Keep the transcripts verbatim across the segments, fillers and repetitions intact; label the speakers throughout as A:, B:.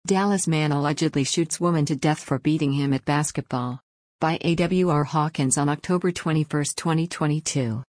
A: Dallas man allegedly shoots woman to death for beating him at basketball. By A W R Hawkins on October twenty-first, twenty twenty-two.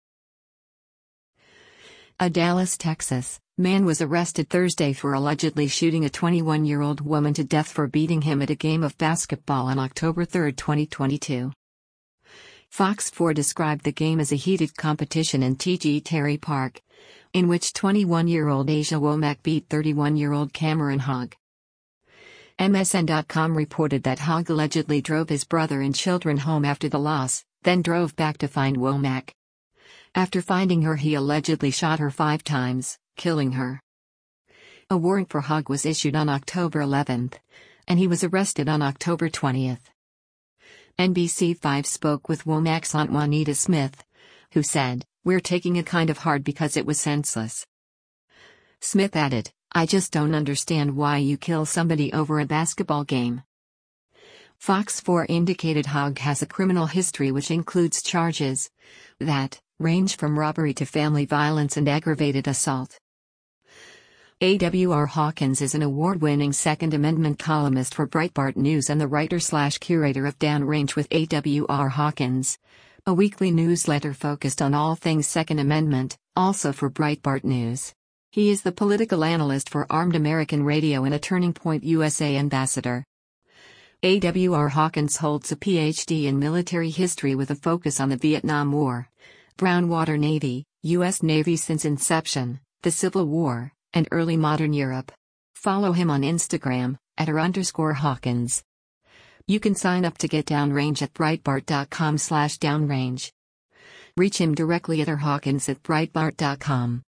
A: A Dallas, Texas, man was arrested Thursday for allegedly shooting a twenty-one-year-old woman to death for beating him at a game of basketball on October third, twenty twenty-two. Fox four described the game as a heated competition in T G Terry Park, in which twenty-one-year-old Asia Womack beat thirty-one-year-old Cameron Hogg. M S N dot com reported that Hogg allegedly drove his brother and children home after the loss, then drove back to find Womack. After finding her, he allegedly shot her five times, killing her. A warrant for Hogg was issued on October eleventh, and he was arrested on October twentieth. N B C five spoke with Womack's aunt Juanita Smith, who said, "We're taking it kind of hard because it was senseless." Smith added, "I just don't understand why you kill somebody over a basketball game." Fox four indicated Hogg has a criminal history which includes charges that range from robbery to family violence and aggravated assault. A W R Hawkins is an award-winning Second Amendment columnist for Breitbart News and the writer-slash-curator of Downrange with A W R Hawkins, a weekly newsletter focused on all things Second Amendment, also for Breitbart News. He is the political analyst for Armed American Radio and a Turning Point U S A ambassador. A W R Hawkins holds a P H D in military history with a focus on the Vietnam War, Brownwater Navy, U S Navy since inception, the Civil War, and early modern Europe. Follow him on Instagram, at r underscore Hawkins. You can sign up to get Downrange at breitbart dot com slash downrange. Reach him directly at r hawkins at breitbart dot com.